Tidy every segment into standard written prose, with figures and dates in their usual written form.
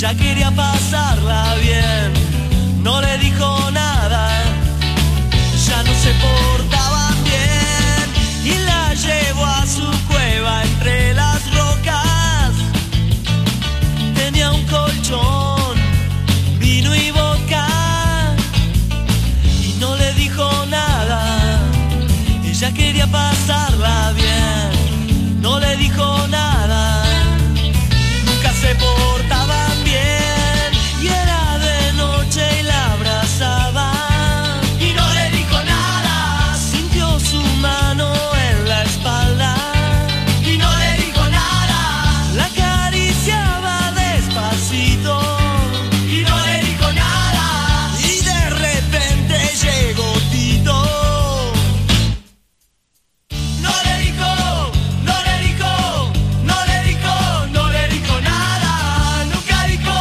Ella quería pasarla bien, no le dijo nada, ya no se portaban bien y la llevó a su cueva entre las rocas. Tenía un colchón, vino y vodka y no le dijo nada. Ella quería pasarla bien, no le dijo nada. Nunca se portaban bien y era de noche y la abrazaba y no le dijo nada. Sintió su mano en la espalda y no le dijo nada. La acariciaba despacito y no le dijo nada. Y de repente llegó Tito. No le dijo nada. Nunca dijo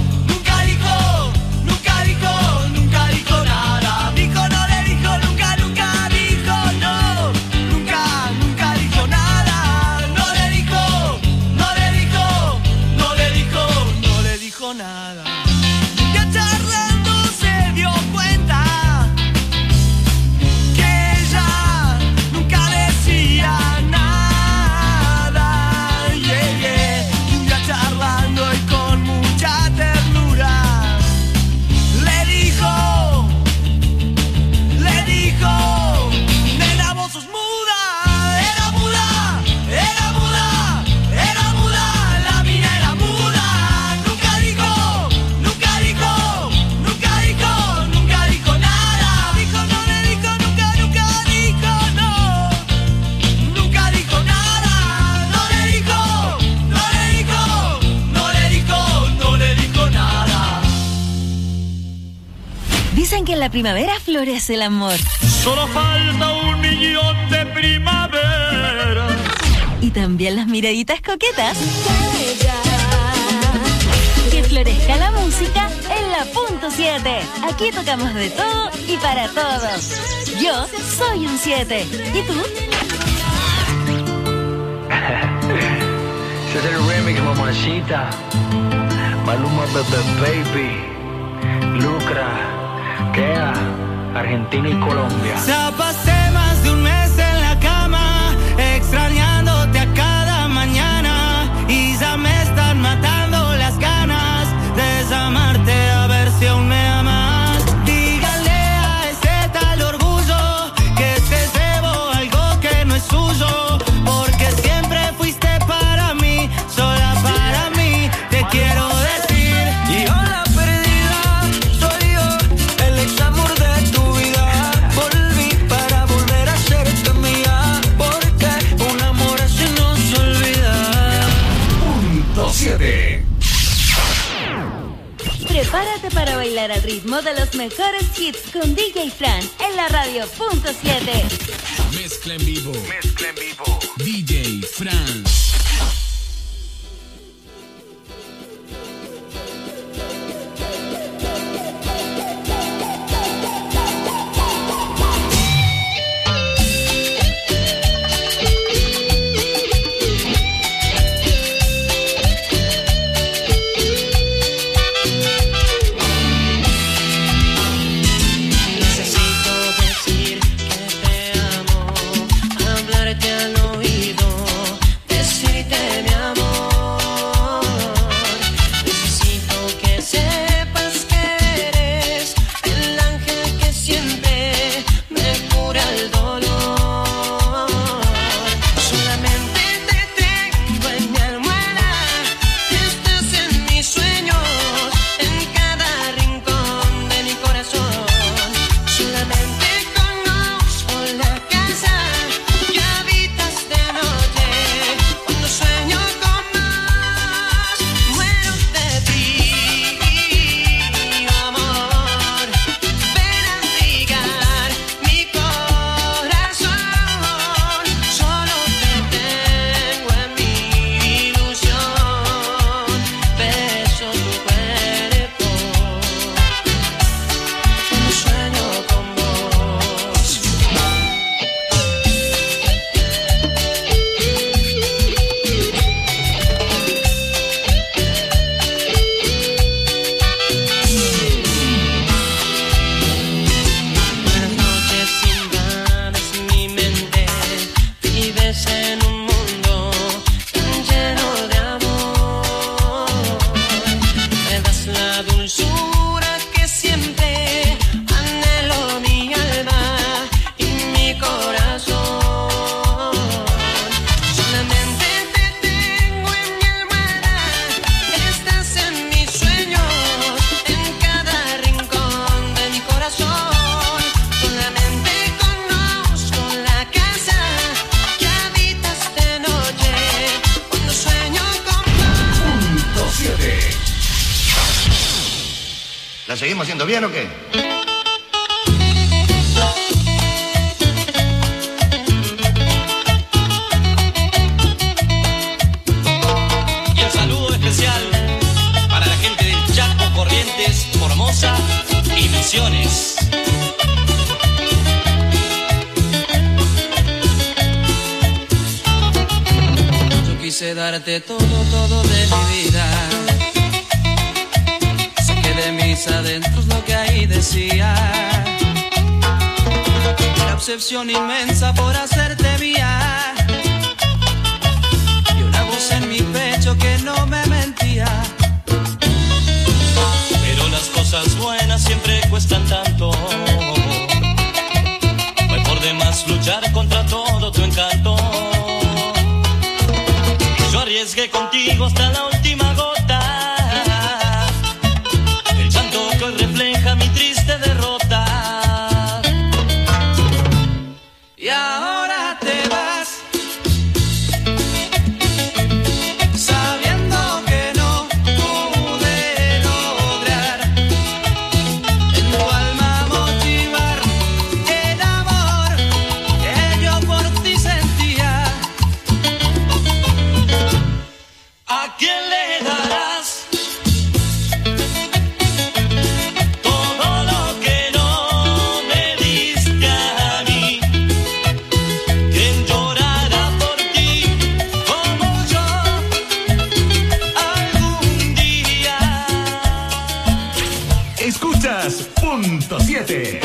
nada. Dijo no le dijo, nunca dijo no. Nunca dijo nada. No le dijo nada. Ya charlando se dio cuenta que ella nunca decía nada. Ya charlando y con mucha ternura le dijo, nena, vos sos muda. Era muda, la mina era muda. Nunca dijo nada. Dijo no le dijo, nunca dijo no. Nunca dijo nada. No le dijo nada. Dicen que en la primavera florece el amor. Solo falta 1.000.000 de primavera. Y también las miraditas coquetas. Que florezca la música en la punto 7. Aquí tocamos de todo y para todos. Yo soy un 7. ¿Y tú? Ese es el remix, mamacita. Maluma, baby. Lucra, Kea, Argentina y Colombia. Ya pasé más de un mes en la cama, extrañándote a cada mañana. Y ya me están matando las ganas de llamarte a ver si aún me amas. Dígale a ese tal orgullo que te debo algo que no es suyo. Porque siempre fuiste para mí, sola para mí, te quiero decir. Y hola perdida, soy yo, el ex amor de tu vida. Volví para volver a serte mía, porque un amor así no se olvida. Punto 7. Prepárate para bailar al ritmo de los mejores hits con DJ Fran en la radio punto 7. Mezcla en vivo. DJ Fran. Necesito decir que te amo, hablarte al oído, decirte ¿La seguimos haciendo bien o qué? Y el saludo especial para la gente del Chaco, Corrientes, Formosa y Misiones. Yo quise darte todo de mi vida. De mis adentros lo que ahí decía, la obsesión inmensa por hacerte mía, y una voz en mi pecho que no me mentía. Pero las cosas buenas siempre cuestan tanto, fue por demás luchar contra todo tu encanto. Yo arriesgué contigo hasta la última gota, refleja mi triste derrota. Y ahora te vas, sabiendo que no pude lograr en tu alma motivar el amor que yo por ti sentía. ¿A quién le darás Punto 7?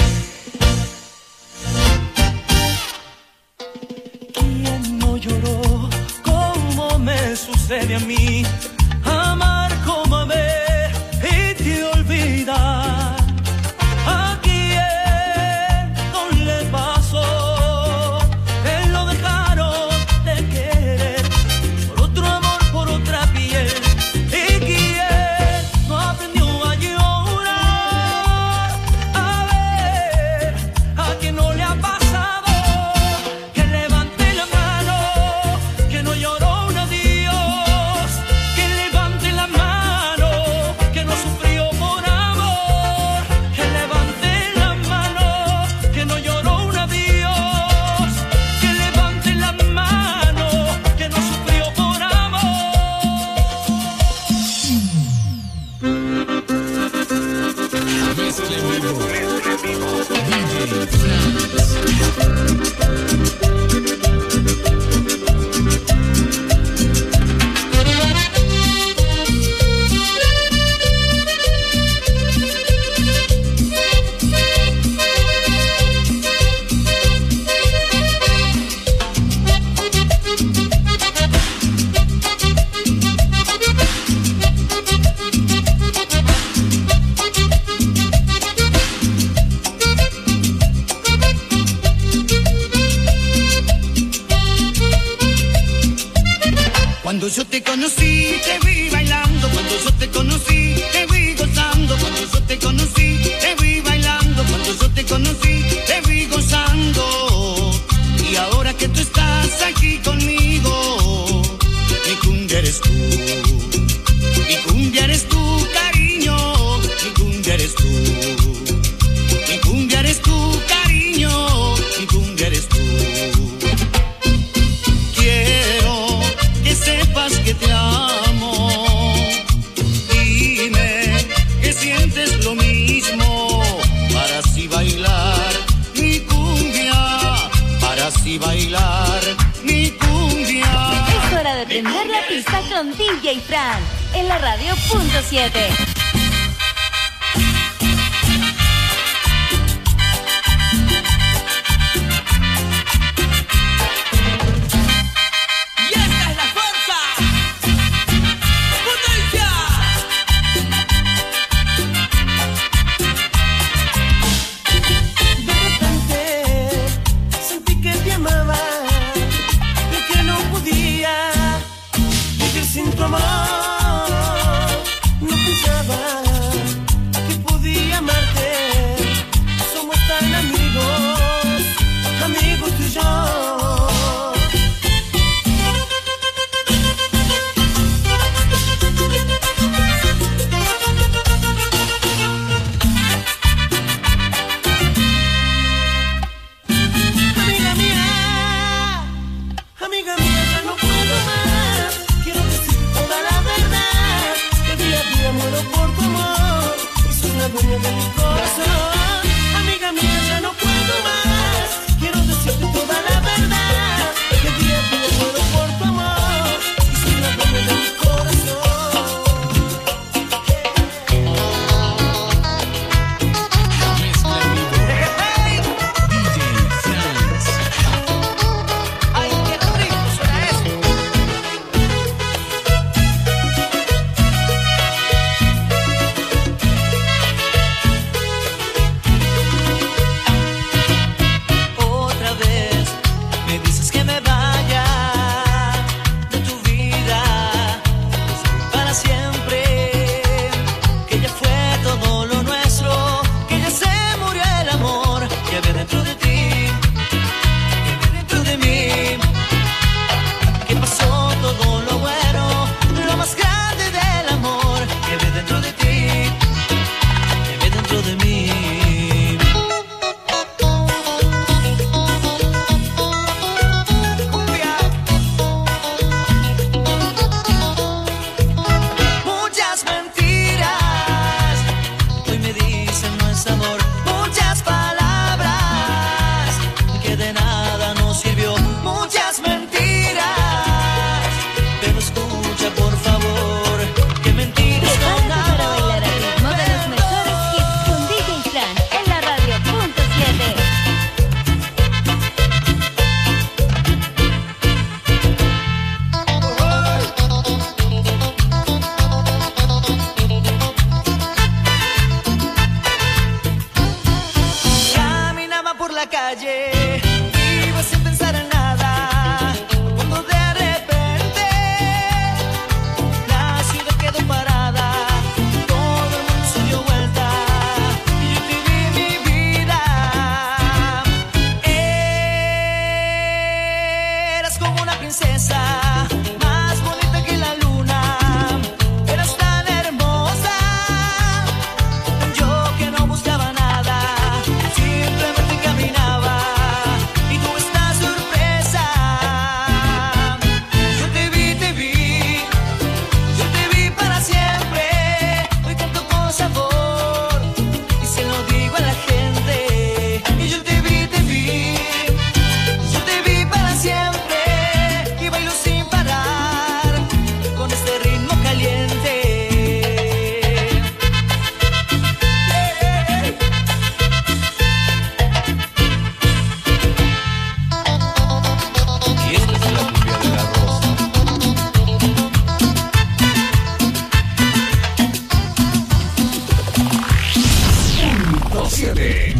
¿Quién no lloró como me sucede a mí? Amar como amé y te olvidar. ¿A quién no le pasó que lo dejaron de querer por otro amor, por otra piel? ¿Y quién no aprendió a llorar? Cuando yo te conocí, te vi bailando. Cuando yo te conocí, te vi gozando. Cuando yo te conocí, te vi bailando. Cuando yo te conocí, te vi gozando. Y ahora que tú estás aquí conmigo, mi cumbia eres tú. Mi cumbia eres tú, cariño. Mi cumbia eres tú. Mi cumbia eres tú, cariño. Mi cumbia eres tú. Sepas que te amo, dime que sientes lo mismo, para así bailar mi cumbia, para así bailar mi cumbia. Es hora de prender la pista con DJ Fran en la radio Punto 7. Sin tu amor no pensaba dueña de mi corazón. Amiga mía, ya no puedo más. Quiero decirte toda la verdad. Que día a día muero por tu amor. Y soy la dueña de mi corazón. DJ Franz. Ay, qué rico suena eso. Otra vez me dices que me vaya de tu vida para siempre, que ya fue todo lo nuestro, que ya se murió el amor que había dentro de ti, que había dentro de mí, que pasó todo lo bueno, lo más grande del amor que había dentro de ti, que había dentro de mí. Muchas mentiras hoy me dicen no es amor, muchas palabras que de nada nos sirvió, muchas mentiras, pero escucha por favor que mentiras Prepárate con para amor. bailar al ritmo de los mejores hits con DJ Fran en la radio .7. Caminaba por la calle, iba sin pensar en nada, cuando de repente la ciudad quedó parada, todo el mundo se dio vuelta y yo te vi mi vida. Eras como una princesa, más bonita que la luna, eras tan hermosa. Yo que no buscaba nada, simplemente caminaba y tú estás sorpresa. Yo te vi para siempre. Hoy canto con sabor y se lo digo a la gente. Y yo te vi para siempre y bailo sin parar con este ritmo caliente. Y esta es la cumbia de la rosa. 7.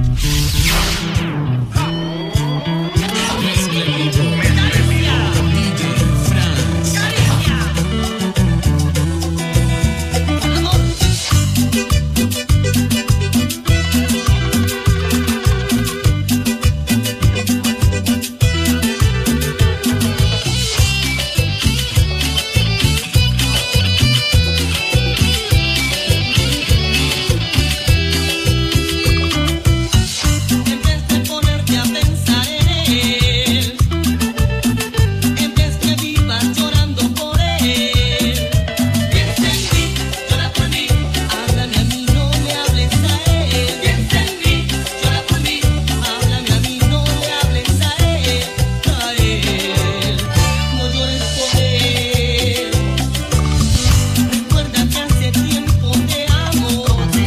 DJ Franz. En vez de ponerte a pensar en él, en vez que vivas llorando por él, piensa en mí, llora por mí, háblame a mí, no le hables a él. Piensa en mí, llora por mí, háblame a mí, no le hables a él. No llores por él. Recuerda que hace tiempo te amo.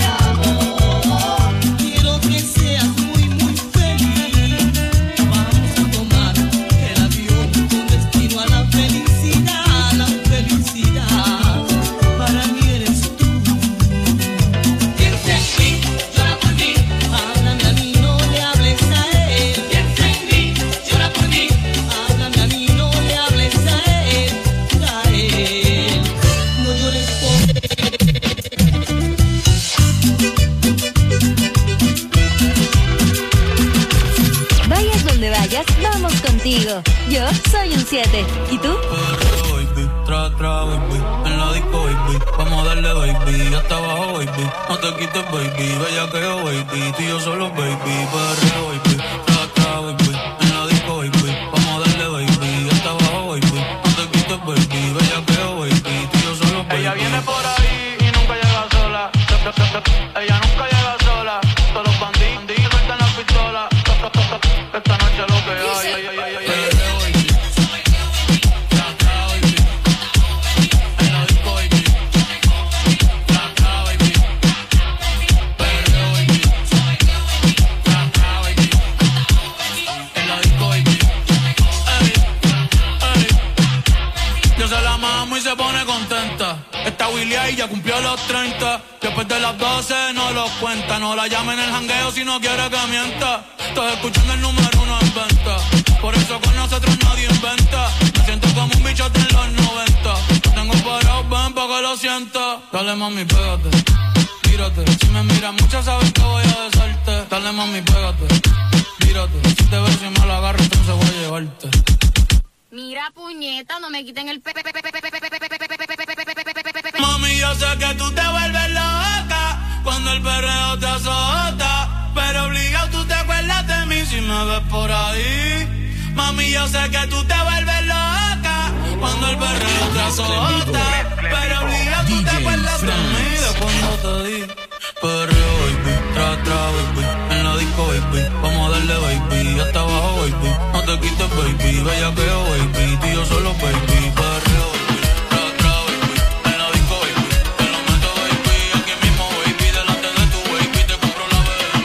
Quiero que seas muy, muy feliz. Vamos a tomar el avión con destino a la felicidad, la felicidad. Para mí eres tú. Piensa en mí, llora por mí, háblame a mí, no le hables a él. Piensa en mí, llora por mí, háblame a mí, no le hables a él. No llores por él. Vayas donde vayas, vamos contigo. Yo soy un 7. ¿Y tú? Perreo, baby, tra, baby, en la disco, baby, vamos a darle, baby, hasta abajo, baby, no te quites, baby, bellaqueo, baby, tú y yo solo, baby, perreo, baby, tra, baby, en la disco, baby, vamos a darle, baby, hasta abajo, baby, no te quites, baby, bellaqueo, baby, tú y yo solo, baby. Ella viene por ahí y nunca llega sola. Ella nunca llega ya cumplió los 30. Después de las 12 no los cuenta. No la llame en el jangueo si no quiere que mienta. Estás escuchando el número 1 en venta. Por eso con nosotros nadie inventa. Me siento como un bichote en los 90. Tengo parado, ven pa' que lo sienta. Dale mami, pégate, tírate. Si me miras mucho sabes que voy a besarte. Dale mami, pégate, tírate. Si te ves y me la agarro entonces voy a llevarte. Mira puñeta, no me quiten el Mami, yo sé que tú te vuelves loca cuando el perreo te azota, pero obligado tú te acuerdas de mí si me ves por ahí. Mami, yo sé que tú te vuelves loca cuando el perreo te azota, pero obligado tú te acuerdas de mí de cuando te di. Perreo, baby, tra, baby, en la disco, baby, vamos a darle, baby, hasta abajo, baby, no te quites, baby, bellaqueo, baby, tú y yo solo, baby, perreo, baby, tra, baby, en la disco, baby, te lo meto, baby, aquí mismo, baby, delante de tu baby, te compro la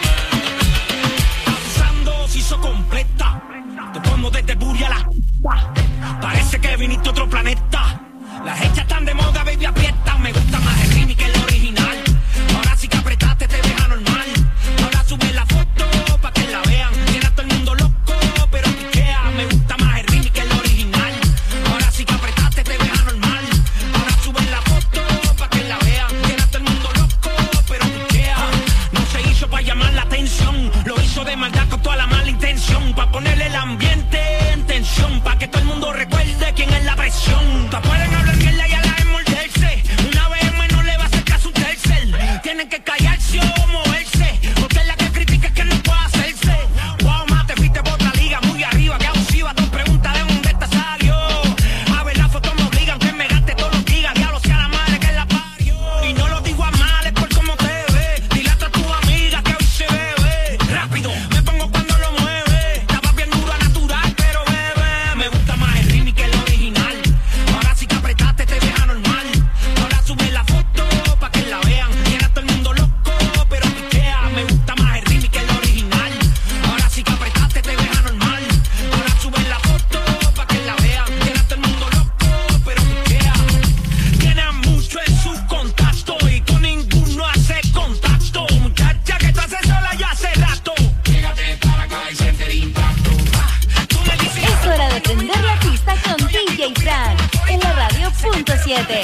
BM. Danzando se hizo completa, te pongo desde Buria a la... Parece que viniste a otro planeta, las hechas están de moda, baby, aprieta, me gusta más el remix que el original. Ahora sí que apretaste, te deja normal. Ahora sube la foto pa' que la vean. Tiene a todo el mundo loco, pero piquea. Me gusta más el remix que el original. Ahora sí que apretaste, te deja normal. Ahora sube la foto pa' que la vean. Tiene a todo el mundo loco, pero piquea. No se hizo pa' llamar la atención. Lo hizo de maldad con toda la mala intención. Pa' ponerle el ambiente en tensión. Pa' que todo el mundo recuerde quién es la presión. Pa' pueden hablar mierda y a la vez morderse. Una vez más no le va a hacer caso un tercer. Tienen que callarse o moverse, porque es la que critica es que no puede hacerse. Wow, más te fuiste por otra liga, muy arriba, que abusiva. Dos preguntas de dónde esta salió. A ver, la foto me obligan, que me gaste todos los gigas. Diablo sea la madre que la parió. Y no lo digo a mal, es por cómo te ves. Dile a tu amiga que hoy se bebe. Rápido, me pongo cuando lo mueve. Estaba bien duro a natural, pero bebe. Me gusta más el remix que el original. Ahora sí que apretaste, te deja normal. Ahora sube la foto pa' que la vean. Tiene a todo el mundo loco, pero piquea. Me gusta más el remix que el original. Ahora sí que apretaste, te deja normal. Ahora sube la foto pa' que la vean. Tiene a todo el mundo loco, pero piquea. Tiene a mucho en su contacto y con ninguno hace contacto. Muchacha que tú haces sola ya hace rato. Fíjate para acá y siente el impacto. Tú me dices. Es hora de prender la pista con DJ Fran en la radio punto 7.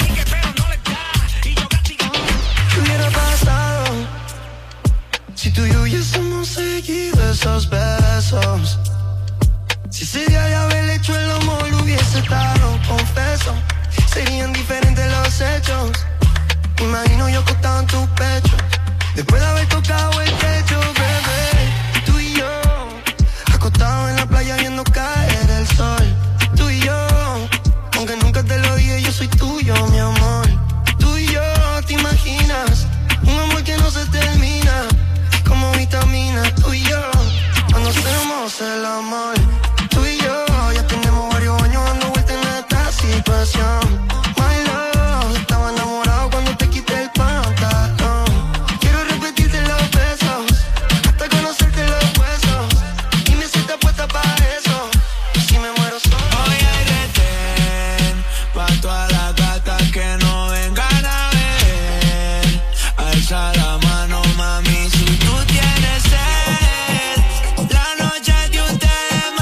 ¿Qué hubiera pasado si tú y yo hubiésemos seguido esos besos? Si ese día de haber hecho el amor hubiese estado, confeso, serían diferentes los hechos. Me imagino yo acostado en tu pecho, después de haber tocado el techo, bebé. Tú y yo, acostados en la playa viendo caer el sol. Tú y yo, aunque nunca te lo dije, yo soy tuyo, mi amor. Tú y yo, ¿te imaginas? Un amor que no se termina, como vitamina. Tú y yo, cuando hacemos el amor. Tú y yo, ya tenemos varios años dando vueltas en esta situación. My love, estaba enamorado cuando te quité el pantalón. Quiero repetirte los besos, hasta conocerte los huesos. Dime si estás puesta para eso, y si me muero solo. Hoy hay retén pa' todas las gatas que no vengan a ver. Alza la mano, mami, si tú tienes sed. La noche de ustedes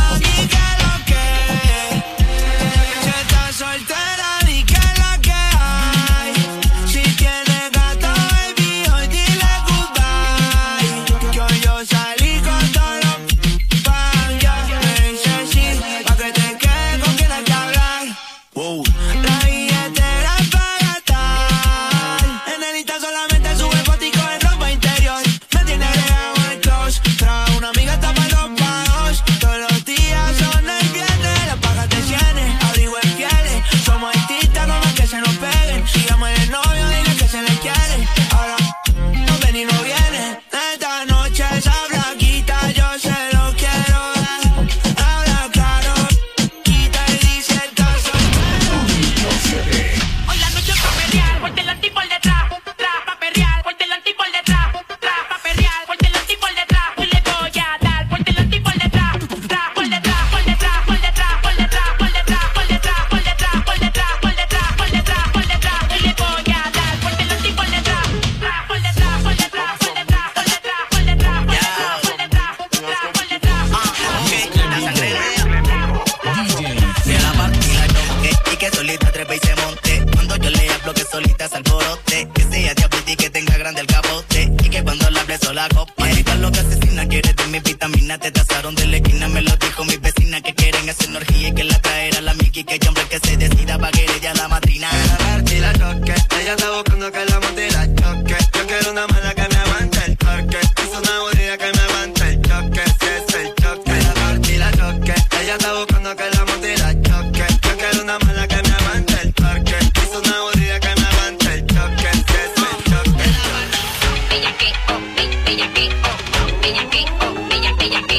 empezó la copa. Mira lo que asesina, quieres de mi vitamina. Te tasaron de la esquina, me lo dijo mi vecina. Que quieren hacer energía y que la traerá la Miki. Que hay hombre que se decida pa' que ella la madrina. Y la toque, ella está buscando que la monte y la choque. Yo quiero una mala que me aguante el torque. Es una bodega que me aguante el choque. Si es el choque, y la toque. Ella está buscando que la monte y la choque. Yo quiero una mala que me aguante el torque. Es una bodega que me aguante el choque. Si es el choque. Ella que, ella que, ella que, ella que,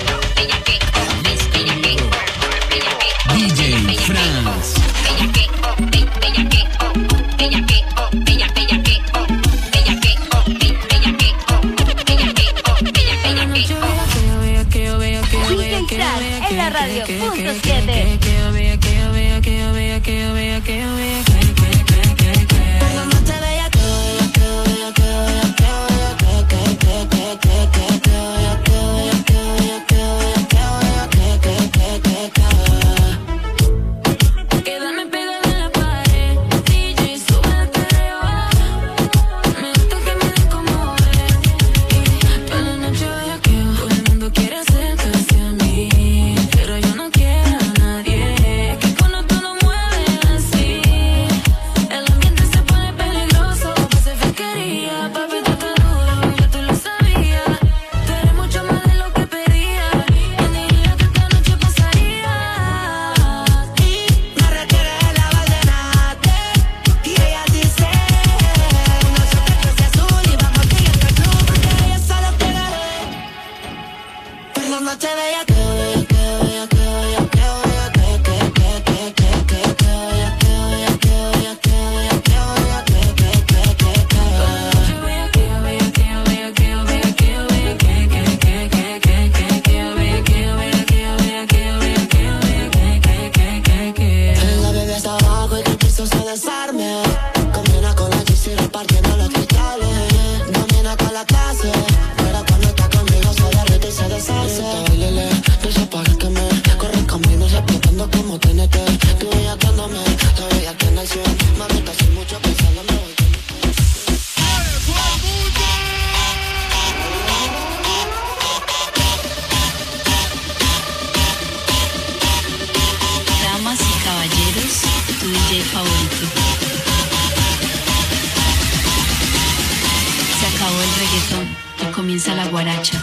DJ France. En la radio, punto 7. Comienza la guaracha.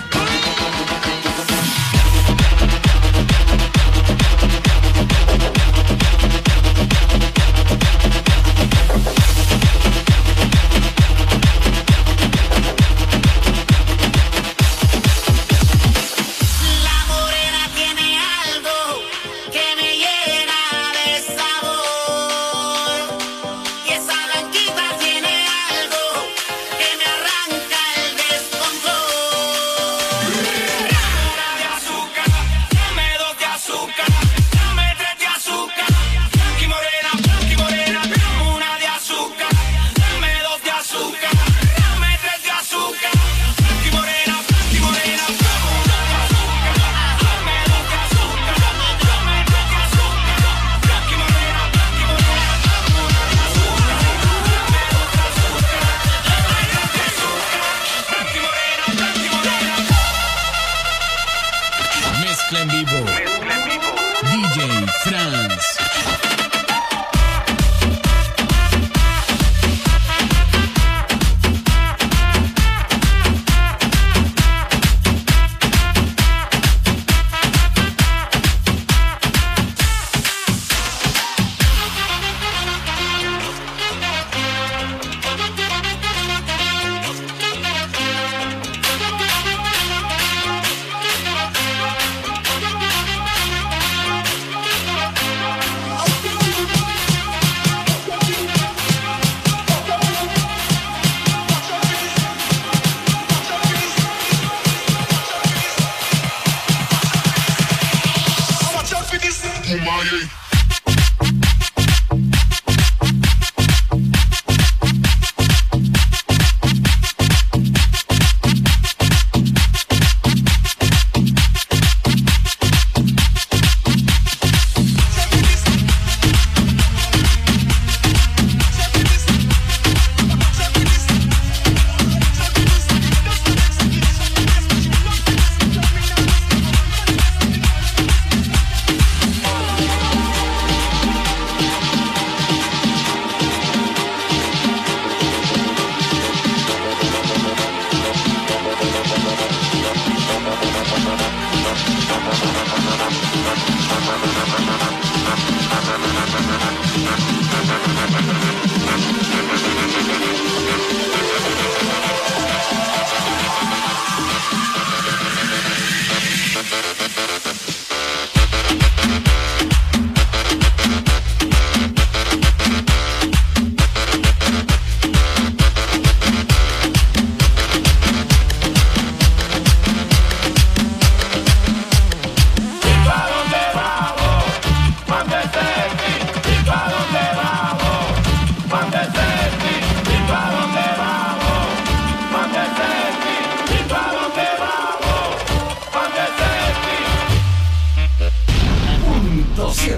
En vivo, DJ France.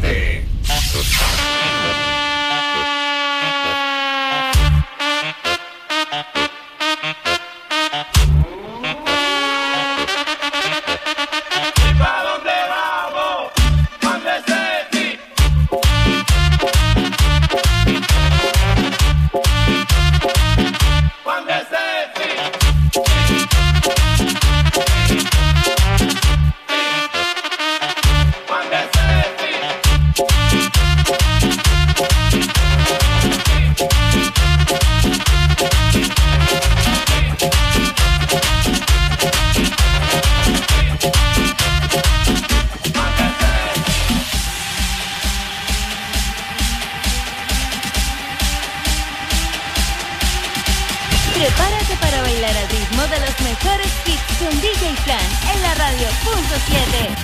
7. Prepárate para bailar al ritmo de los mejores hits con DJ Fran en la radio punto 7.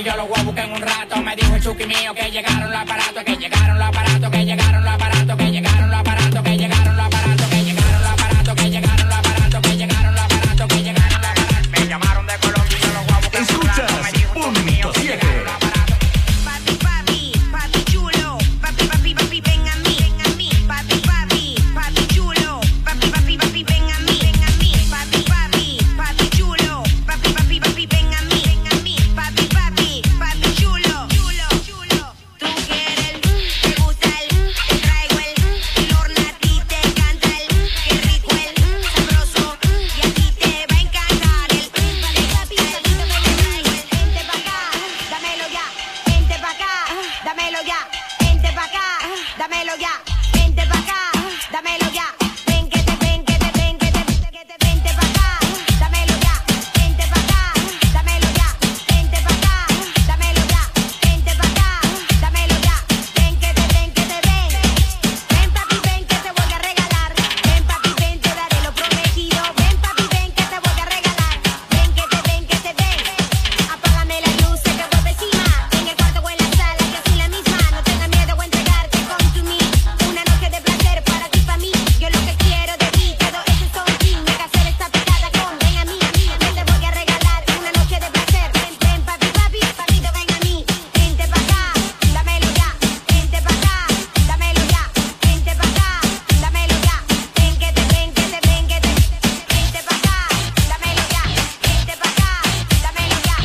y yo los voy a buscar en un rato. Me dijo el Chucky mío que llegaron los aparatos, que llegaron los aparatos, que llegaron los aparatos, que llegaron los aparatos, que llegaron los aparatos, que llegaron los aparatos, que llegaron los aparatos, que llegaron los aparatos, que llegaron los aparatos. Me llamaron de Colombia y yo los voy a buscar en un rato. Me dijo el Chucky mío que llegaron los aparatos. Papi, papi, papi chulo, papi, papi, papi, ven a mí, papi, papi, papi chulo, papi, papi, papi, ven a mí, papi, papi, papi chulo, papi, papi, papi, ven a mí, papi, papi, papi chulo, tú quieres, te gusta te traigo el horno a ti te encanta qué rico sabroso, y a ti te va a encantar papi, papi, vente pa' acá, dámelo ya, vente pa' acá, dámelo ya, vente pa' acá, dámelo ya, vente pa' acá, dámelo ya, ven que te, vente pa' acá, dámelo ya, vente pa' acá, dámelo ya, vente pa' acá, dámelo ya, vente pa' acá, dámelo ya, ven que te, ven papi, ven que te voy a regalar, ven papi, ven te daré lo prometido, ven papi, ven que te voy a regalar, ven que te, apágame las luces que voy encima, en el cuarto o en la sala que así la misma, no tengas miedo a entregarte con tu mí, una noche de placer para ti, para mí, yo lo que quiero de ti, todo eso son fin, me hacer esta picada con, ven a mí, que te voy a regalar, una noche de placer, ven papi, papito ven a mí, vente pa' acá, dámelo ya, vente pa' acá, dámelo ya, vente pa' acá, dámelo ya, ven que te, vente pa' acá, dámelo ya, vente pa' acá, dámelo ya, vente pa' acá, dámelo ya,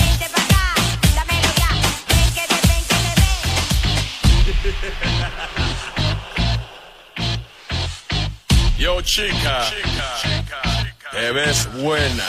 Yo, chica, te ves buena.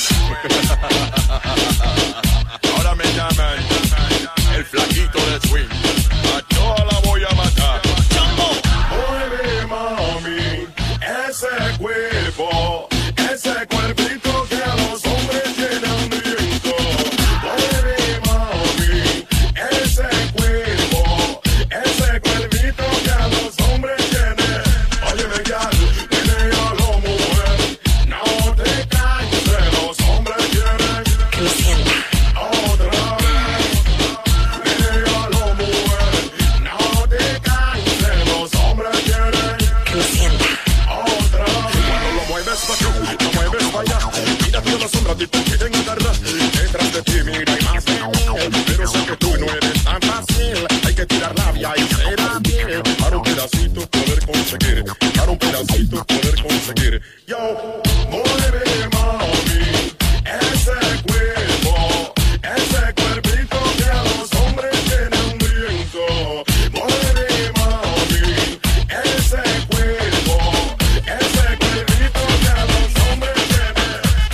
Ahora me llaman el flaquito de swing. A toda la voy a matar. Mueve, mami, ese cuerpo, ese cuerpito que a los hombres tiene hambriento. Mueve, mami, ese cuerpo, ese cuerpito que a los hombres tiene. Óyeme, ya. Te quieren agarrar detrás de ti, mira hay más de mí, pero sé que tú no eres tan fácil, hay que tirar labia y ser hábil para un pedacito poder conseguir, para un pedacito poder conseguir. Yo, mueve mami, ese cuerpo, ese cuerpito que a los hombres tiene hambriento. Mueve mami, ese cuerpo, ese cuerpito que a los hombres tiene.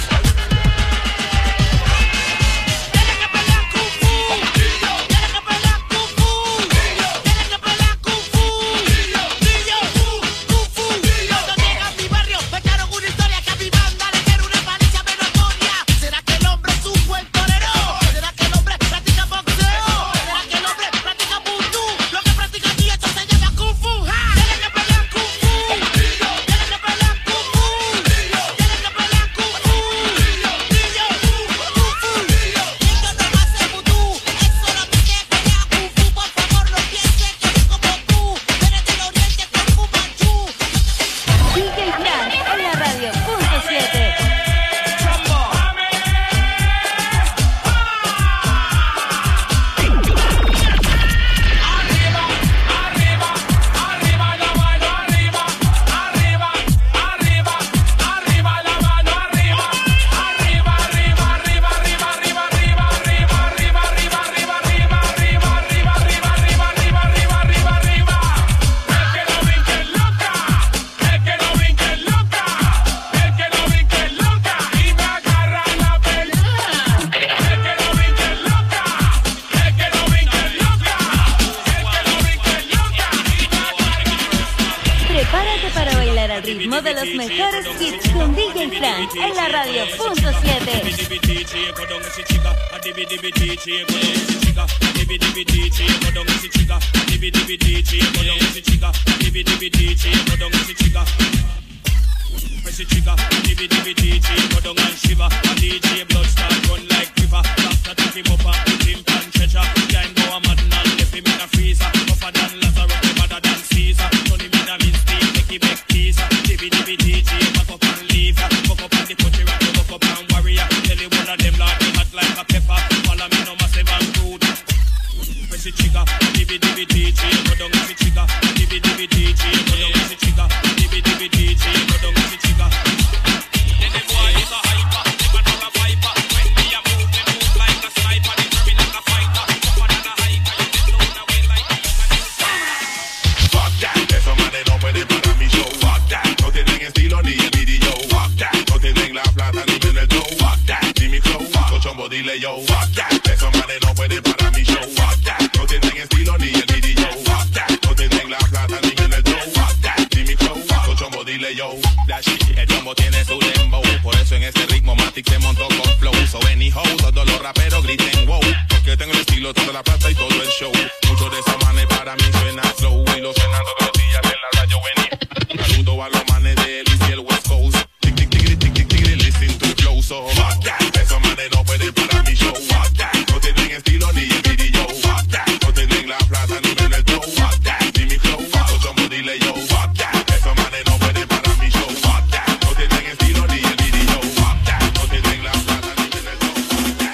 ritmo de los mejores hits con DJ Frank en la radio punto 7. Chica, dile yo. Fuck that, esos manes no pueden parar mi show. Fuck that, no tienen estilo ni el video. Fuck that, no tienen la plata ni en el dough. Fuck that, ni mi flow. So chombo, dile yo. That shit, el chombo tiene su dembow. Por eso en este ritmo Matic se montó con flow. So anyhow, todos los raperos griten wow. Porque tengo el estilo, toda la plata y todo el show. Muchos de esos manes para mí suena slow. Y lo suenan todos los días en la radio saludo a los manes de Luis y el West Coast. Tic, tic, tic, tic, tic, tic, listen to the flow. So fuck that, esos manes no pueden parar mi show. Fuck that, no tienen estilo ni el video. Fuck that, no tienen la plata ni en el dough. Fuck that, ni mi flow. So chombo, dile yo. Fuck that, esos manes no pueden parar mi show. Fuck that, no tienen estilo ni el video. Fuck that, no tienen la plata ni en el dough.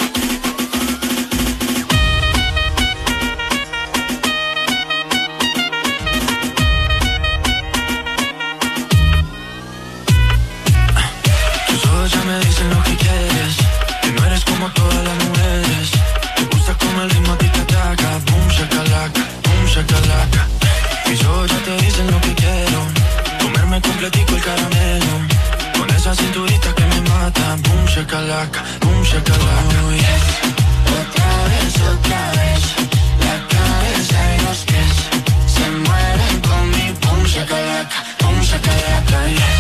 Ya me dicen lo que quieres, que no eres como todas las mujeres. Te gusta como el ritmo a ti te ataca. Boom, shakalaka, boom, shakalaka. Mis ojos ya te dicen lo que quiero, comerme completico el caramelo. Con esa cinturita que me mata. Boom, shakalaka, boom, shakalaka. Oh, yes. Otra vez, la cabeza y los pies se mueven con mi boom, shakalaka, yes.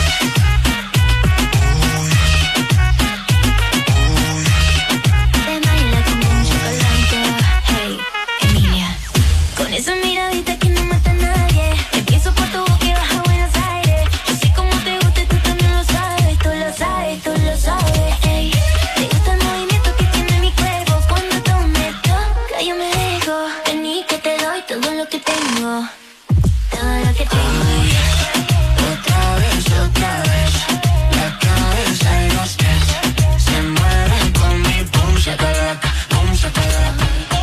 Esa miradita que no mata a nadie. Empiezo por tu boca y baja a Buenos Aires. Yo sé cómo te gusta y tú también lo sabes. Tú lo sabes, tú lo sabes. Ey. Te gusta el movimiento que tiene mi cuerpo. Cuando tú me tocas yo me dejo. Vení que te doy todo lo que tengo. Todo lo que tengo. Otra vez, la cabeza y los pies se mueven con mi boom shakalaka, boom shakalaka.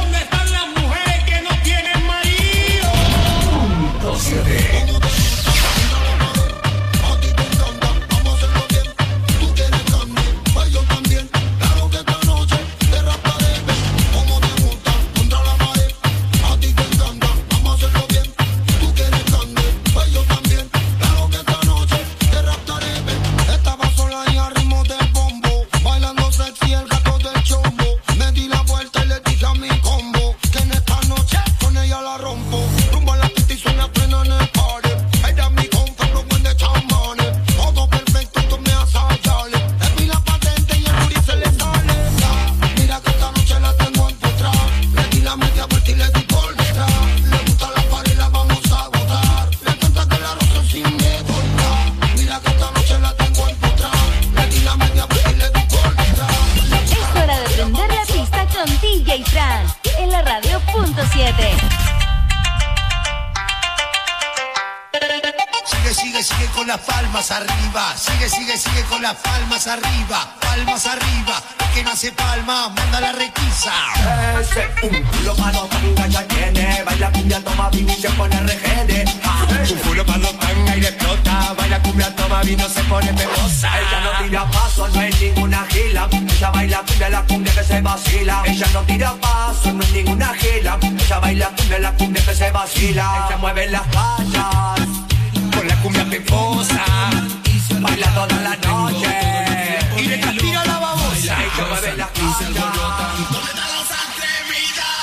Palmas arriba, el que no hace palma, manda la requisa. Ese, un culo pa' los tanga ya tiene, baila cumbia, toma vino y se pone regene. Un culo pa' los tanga y le explota, baila cumbia, toma vino, se pone pegosa. Ella no tira paso, no es ninguna gila, ella baila cumbia, la cumbia que se vacila. Ella no tira paso, no es ninguna gila, ella baila cumbia, la cumbia que se vacila. Ella mueve las calles, con la cumbia pegosa, baila toda la noche. Y le castiga la babosa. Ella mueve las calles. ¿Dónde están los atrevidas?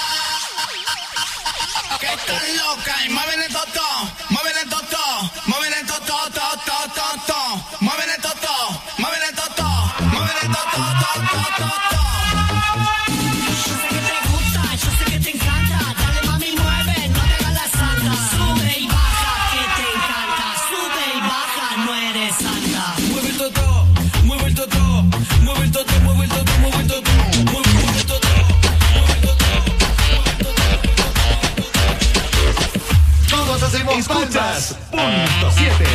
Que están locas y mueven el totó, mueven el totó, mueven el totó, totó, mueven el totó, mueven el totó, mueven el totó, totó. Yo sé que te gusta, yo sé que te encanta. Dale mami, mueve, no te hagas la santa. Sube y baja, que te encanta. Sube y baja, no eres santa. Mueve el totó. Mueve el totó, mueve el totó, mueve el totó, mueve el totó, mueve el totó, mueve el totó. Todos hacemos palmas. Punto 7.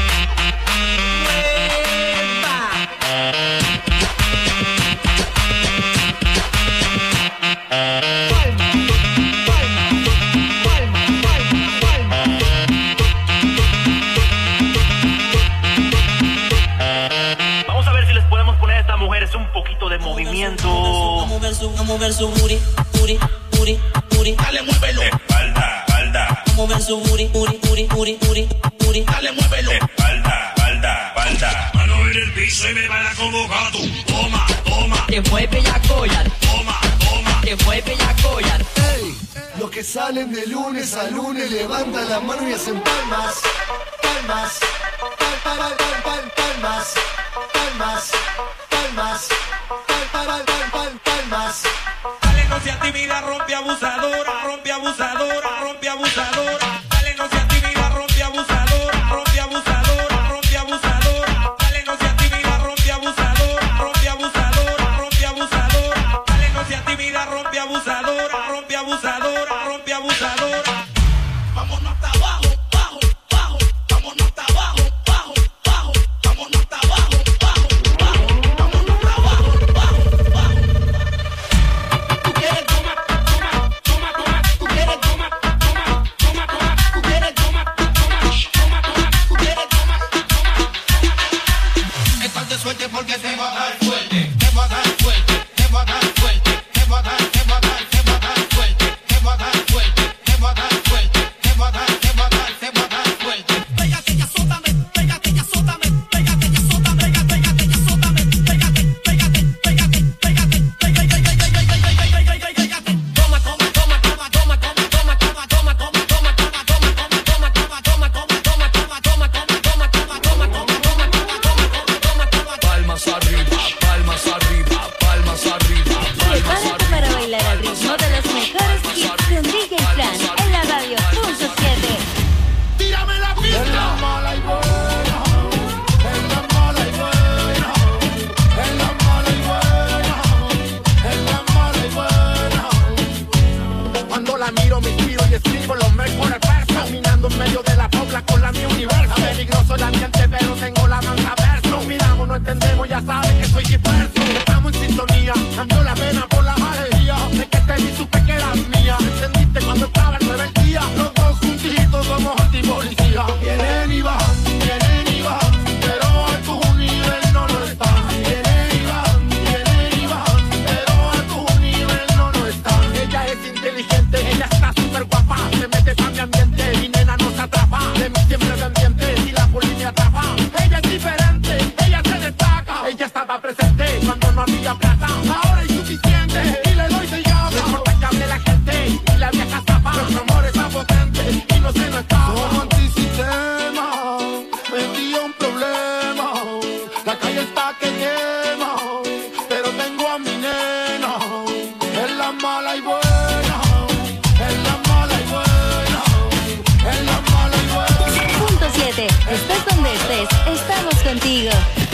A mover su booty, booty, booty, booty. Dale, muévelo. Espalda, espalda. A mover su booty, booty, booty, booty, booty, booty. Dale, muévelo. Espalda, espalda, espalda. Mano en el piso y me baila como gato. Toma, toma. que fue Bellacoyar. Toma, toma, que fue Bellacoyar. Ey, los que salen de lunes a lunes levantan la mano y hacen palmas. Palmas, palmas, palmas, palmas, palmas, palmas. Dale, no seas tímida, rompe abusadora, rompe abusadora, rompe abusadora. Dale, no seas tímida, rompe abusadora, rompe abusadora, rompe abusadora. Dale, no seas tímida, rompe abusadora, rompe abusadora, rompe abusadora. Dale, no seas tímida, rompe abusadora, rompe abusadora, rompe abusadora. Vámonos hasta abajo, bajo, bajo. Vámonos hasta abajo, bajo, bajo. Vámonos hasta abajo, bajo, bajo. Vámonos hasta abajo, bajo, bajo. Tú quieres toma, toma, toma, toma. Tú quieres toma, toma, toma, toma. Tú quieres toma, toma, toma, toma. Tú quieres toma, toma. Estás de suerte porque te va a dar fuerte, te va a dar fuerte, te va a dar fuerte, te va a dar, te va a dar, te va a dar fuerte, te va a dar fuerte, te va a dar fuerte, te va a dar, te va a dar, te va a dar fuerte. Pégate y azótame, pégate y azótame, pégate y azótame, pégate y azótame, pégate, pégate, pégate, pégate, pégate. Toma, toma, toma, toma, toma, toma, toma, toma, toma, toma, toma, toma, toma, toma, toma, toma, toma, toma, toma. Palmas arriba, palmas arriba, palmas arriba, palmas Prepárate para bailar al ritmo de los mejores hits con DJ Fran en la radio Punto 7. Tírame la pista. En la mala y buena, en la mala y buena, en la mala y buena, en la mala y buena. Cuando la miro me inspiro y escribo los mejores versos. Caminando en medio de la pobla con la mi universo. Peligroso el ambiente pero tengo la mansa verso. Nos miramos, no entendemos, ya saben que soy disperso. Estamos en sintonía, cambió la pena por la alegría. De que te vi supe que eras mía. Entendiste cuando estaba el rebeldía. Los dos juntitos somos antipolicía. Vienen y van, pero a tu nivel no lo están. Vienen y van, pero a tu nivel no lo están. Ella es inteligente, ella está súper guapa. Se mete pa' mi ambiente y nena nos atrapa. De mí siempre pendiente y la poli me atrapa. Ella es diferente, ella se destaca. Ella estaba presente cuando no había plata. Ahora es suficiente y le doy de llave. No importa que hable la gente y la vieja zapa. Nuestro amor está potente y no se nos escapa. Como antisistema, metí un problema. La calle está que quema, pero tengo a mi nena. Es la mala y buena, es la mala y buena, es la mala y buena. Punto 7. Estés donde estés, estamos contigo.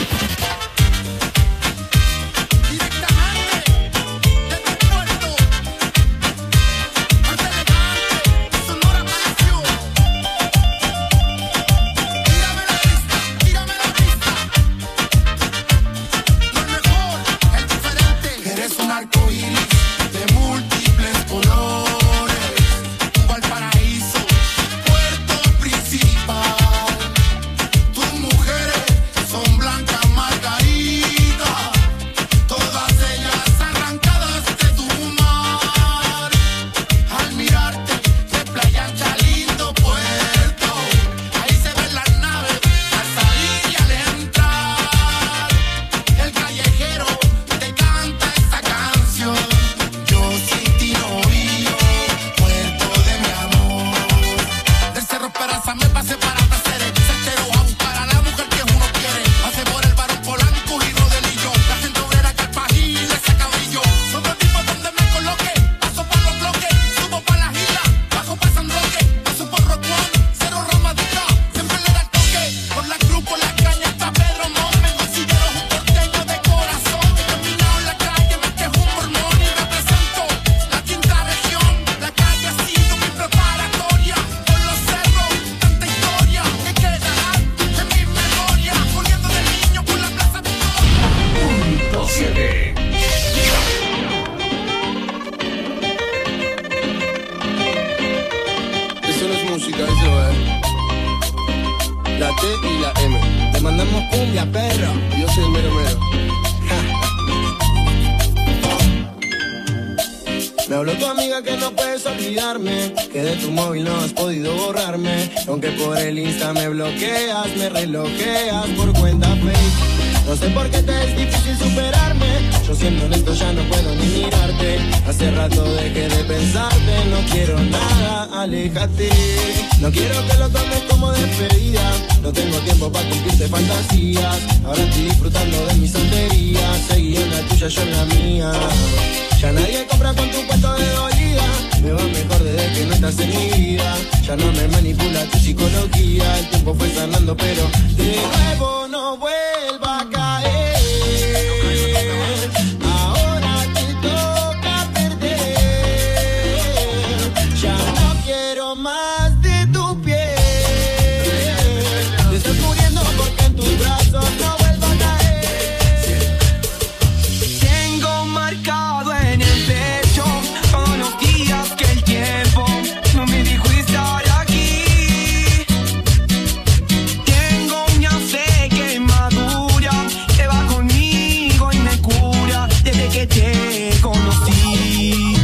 Eres un arcoíris de múltiples colores, un Valparaíso, puerto principal. Tus mujeres son blancas margaritas, todas ellas arrancadas de tu mar. Al mirarte de Playa Ancha, lindo puerto, ahí se ven las naves al salir y al entrar. El callejero te canta esta canción. Yo sin ti no vivo, puerto de mi amor. Del Cerro Peraza me pasé para Taceres, Sestero a buscar a la mujer que uno quiere. Pasé por el Barón Polanco y Rodelillo, la gente obrera Carpajil le saca brillo. Somos tipos donde me coloque, paso por los bloques, subo pa' la isla, bajo pa' San Roque, paso por Rock One, Cero Ramadita, siempre le da el toque. Por la cruz, por la caña está Pedro Mon, me considero un porteño de corazón. He caminado en la calle, me quejo un mormón y represento la quinta región. La calle ha sido mi preparatoria, por los cerros, tanta historia que quedará en mi memoria. Corriendo de niño por la Plaza Victoria. Punto 7. Eso no es música, eso es la T y la M. Te mandamos cumbia, perro. Yo soy el mero mero. Me habló tu amiga que no puedes olvidarme, que de tu móvil no has podido borrarme, aunque por el Insta me bloqueas, me relojeas por cuenta fake. No sé por qué te es difícil superarme. Yo siendo honesto ya no puedo ni mirarte. Hace rato dejé de pensarte. No quiero nada, aléjate. No quiero que lo tomes como despedida. No tengo tiempo para cumplirte fantasías. Ahora estoy disfrutando de mis solterías. Seguí en la tuya, yo en la mía. Ya nadie compra con tu cuento de dolida. Me va mejor desde que no estás en mi vida. Ya no me manipula tu psicología. El tiempo fue sanando pero de nuevo no vuelva a caer. Ahora te toca perder. Ya no quiero más de tu piel. Te estás muriendo porque en tus brazos no vuelva a caer. Tengo marcado en el pecho todos los días que el tiempo no me dijo estar aquí. Tengo una fe que madura, que va conmigo y me cura desde que te conocí.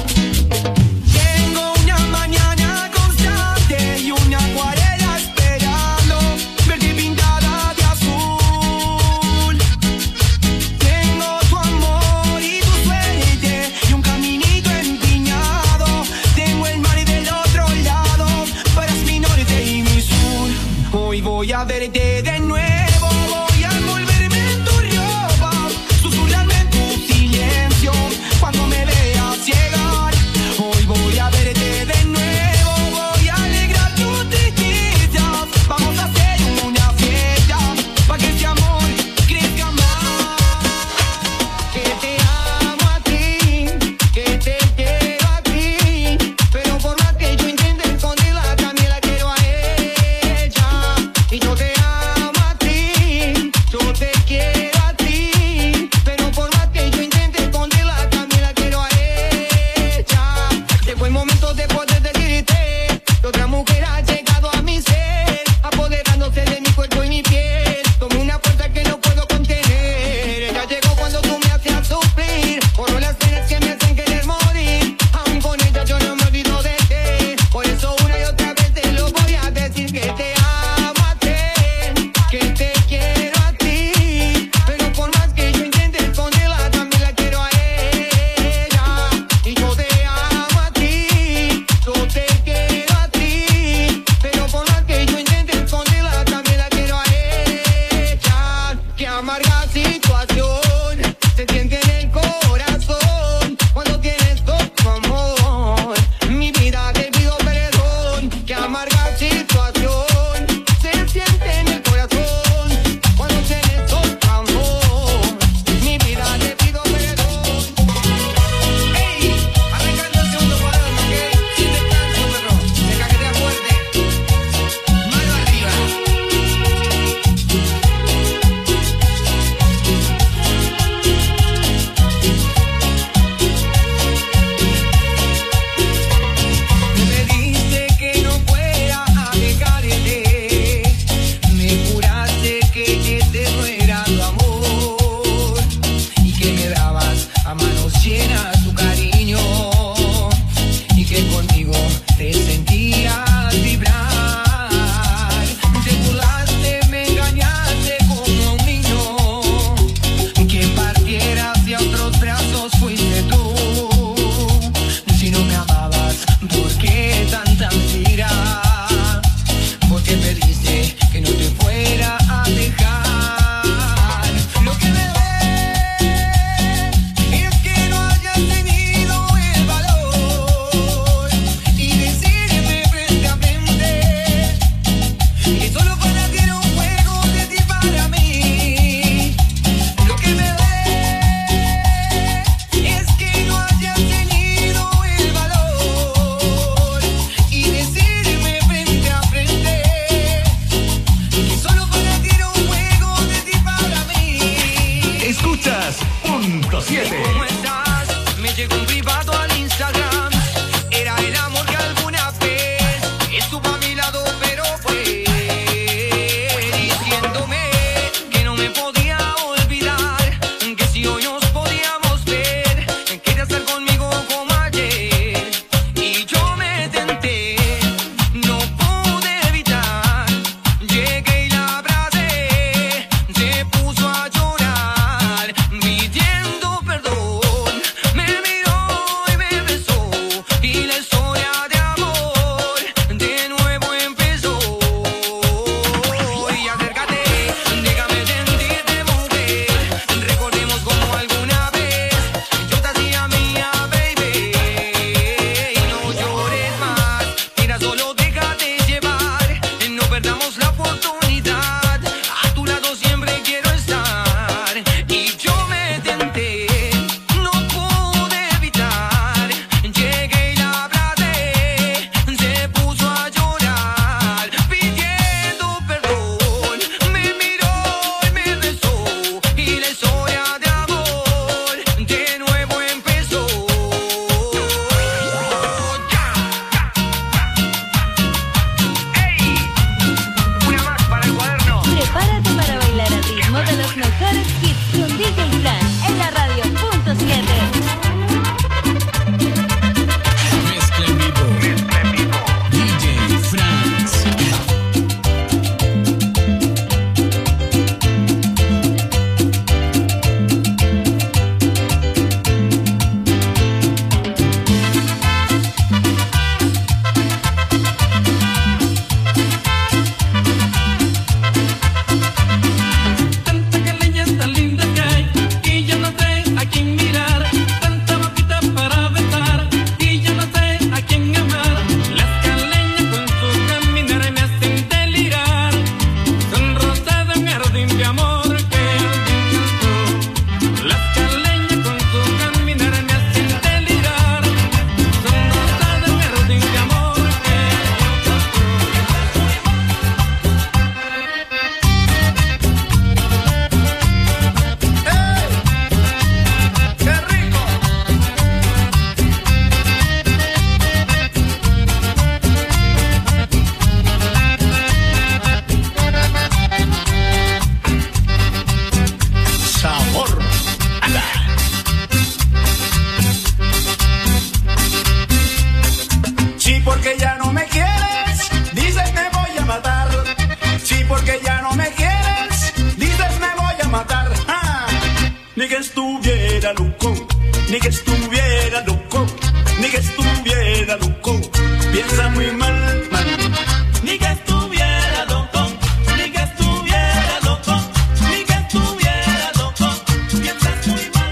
Tengo una mañana constante y una acuarela esperando verte pintada de azul. Tengo tu amor y tu suerte y un caminito empiñado. Tengo el mar del otro lado, pero es mi norte y mi sur. Hoy voy a verte de nuevo, voy a envolverme en tu ropa, susurrarme en tu silencio cuando me veas llegar. Hoy voy a verte de nuevo, voy a alegrar tus tristezas. Vamos a hacer una fiesta para que este amor crezca más. Que te amo a ti, que te quiero a ti, pero por más que yo intente esconderla, también la quiero a ella. Y yo te amo a ti, yo te quiero a ti, pero por más que yo intente esconderla, también la quiero a ella. Llegó el momento de poder decirte que otra mujer ha llegado a mi ser, apoderándose de mi cuerpo y mi piel. Tomé una fuerza que no puedo contener. Ella llegó cuando tú me hacías sufrir, borró las penas que me hacen querer morir. Aún con ella yo no me olvido de ti. Por eso una y otra vez te lo voy a decir, que te amo a ti, que te quiero a ti, pero por más que yo intente esconderla, también la quiero a ella. Y yo te amo a ti, yo te quiero a ti, pero por más que yo intente esconderla, también la quiero a ella. Qué amarga situación se siente en el corazón cuando tienes todo tu amor. Mi vida te pido perdón. Qué amarga situación se siente en el corazón cuando tienes todo tu amor. Mi vida te pido perdón. Ey, arrancando el segundo cuadrado, ¿ok? Sin descanso, perro. Deja que te acuerde. Mano arriba. Me pediste que no fuera a dejarte, me juraste que eterno era tu amor y que me dabas a manos llenas tu cariño y que conmigo te sentías vibrar. Te burlaste, me engañaste como un niño, que partiera hacia otros brazos fuiste tú. Si no me amabas, ¿por qué tanta mentira? ¿Por qué pediste que no te fuera a dejar? Lo que me duele es que no hayas tenido el valor y decirme frente a frente que solo para ti era un juego de ti para mí. Lo que me duele es que no hayas tenido el valor y decirme frente a frente que solo para ti era un juego de ti para mí. Escuchas Punto 7. ¿Cómo estás? Me llegó un privado al Instagram. Era el amor que alguna vez estuvo a mi lado, pero fue diciéndome que no me podía olvidar, que si hoy nos podíamos ver, quería estar conmigo como ayer. Y yo me tenté, no pude evitar, llegué y la abracé, se puso a llorar. que estuviera loco, ni que estuviera loco, ni que estuviera loco. Piensa muy mal, mal. Ni que estuviera loco, ni que estuviera loco, ni que estuviera loco. Piensas muy mal.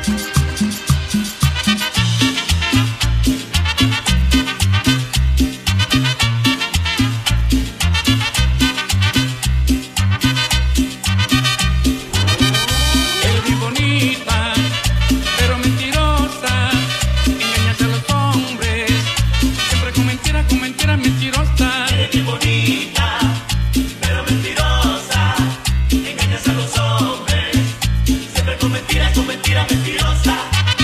Eres muy bonita, pero mentirosa. Engañas a los hombres, siempre con mentiras mentirosas. Eres muy bonita, pero mentirosa. Engañas a los hombres, siempre con mentiras mentirosas.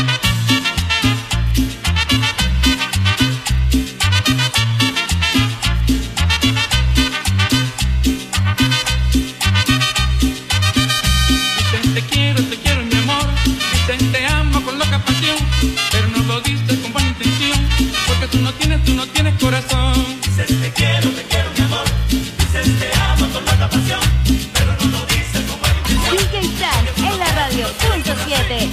Dicen te quiero mi amor. Dicen te amo con loca pasión, pero no lo dices con buena intención, porque tú no tienes corazón. Dices te quiero mi amor. Dices te amo con loca pasión, pero no lo dices con buena intención. DJ Fran en la radio, punto 7.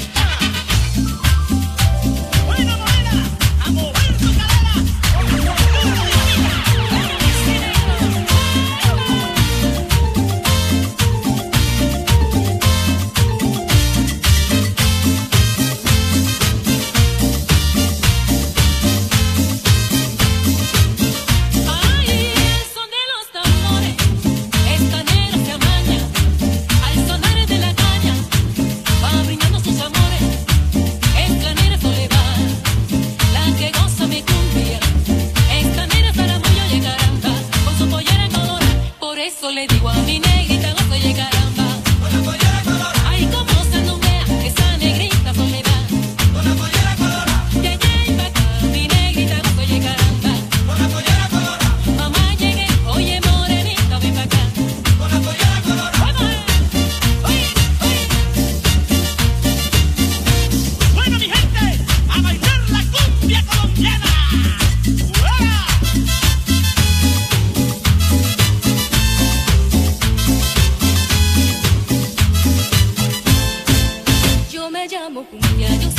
Ay, el son de los tambores, esta negra se amaña, al sonar de la caña, va brindando sus amores, esta negra soledad, la que goza mi cumbia, esta negra zaramuyo y caramba, con su pollera color, por eso le digo a mi negrita gozo y caramba, con la pollera color, ay como se nublea, esa negrita soledad, con la pollera color, ya y pa' acá, mi negrita gozo y caramba, con la pollera color, mamá llegué, oye morenita, ven pa' acá, con la pollera color, vamos, Bueno, mi gente, a bailar la cumbia colombiana. yo me llamo cumbia, yo